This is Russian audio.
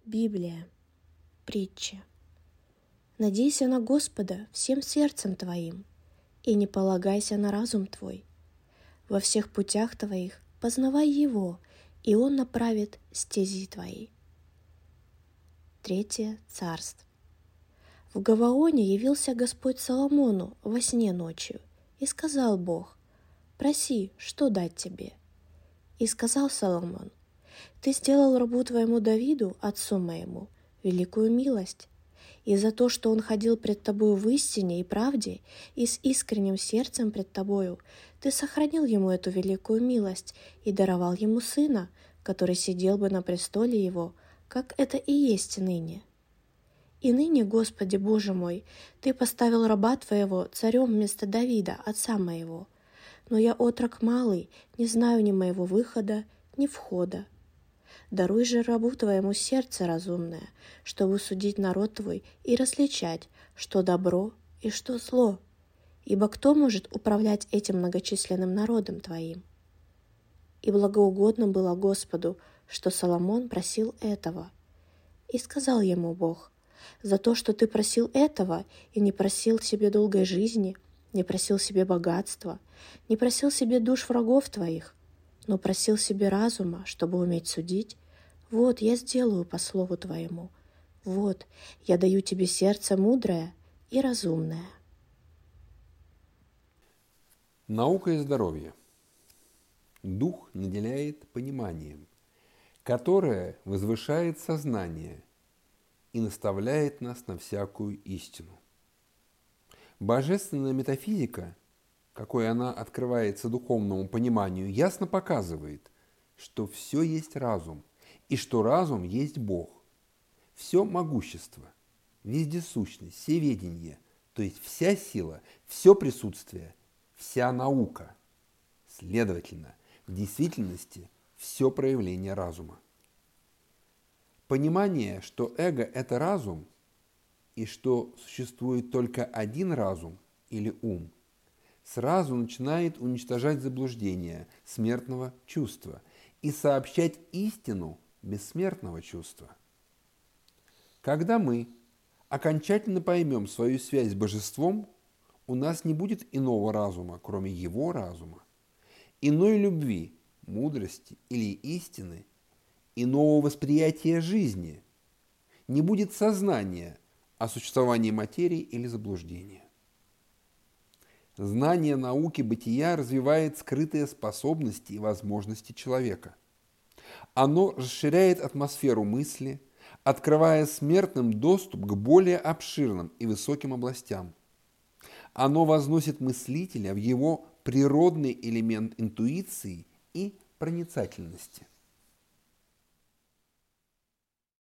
Библия. Притча. Надейся на Господа всем сердцем твоим, и не полагайся на разум твой. Во всех путях твоих познавай Его, и Он направит стези твои. Третье царство. В Гаваоне явился Господь Соломону во сне ночью, и сказал Бог: «Проси, что дать тебе?» И сказал Соломон: «Ты сделал рабу твоему Давиду, отцу моему, великую милость, и за то, что он ходил пред тобою в истине и правде, и с искренним сердцем пред тобою, ты сохранил ему эту великую милость и даровал ему сына, который сидел бы на престоле его, как это и есть ныне. И ныне, Господи Боже мой, ты поставил раба твоего царем вместо Давида, отца моего. Но я отрок малый, не знаю ни моего выхода, ни входа. Даруй же рабу твоему сердце разумное, чтобы судить народ твой и различать, что добро и что зло. Ибо кто может управлять этим многочисленным народом твоим?» И благоугодно было Господу, что Соломон просил этого. И сказал ему Бог: «За то, что ты просил этого и не просил себе долгой жизни, не просил себе богатства, не просил себе душ врагов твоих, но просил себе разума, чтобы уметь судить, вот я сделаю по слову твоему. Вот я даю тебе сердце мудрое и разумное». Наука и здоровье. Дух наделяет пониманием, которое возвышает сознание и наставляет нас на всякую истину. Божественная метафизика, какой она открывается духовному пониманию, ясно показывает, что все есть разум, и что разум есть Бог. Все могущество, вездесущность, всеведение, то есть вся сила, все присутствие, вся наука. Следовательно, в действительности все проявление разума. Понимание, что эго – это разум, и что существует только один разум или ум, сразу начинает уничтожать заблуждение смертного чувства и сообщать истину бессмертного чувства. Когда мы окончательно поймем свою связь с Божеством, у нас не будет иного разума, кроме Его разума, иной любви, мудрости или истины, иного восприятия жизни, не будет сознания о существовании материи или заблуждения. Знание науки бытия развивает скрытые способности и возможности человека. Оно расширяет атмосферу мысли, открывая смертным доступ к более обширным и высоким областям. Оно возносит мыслителя в его природный элемент интуиции и проницательности.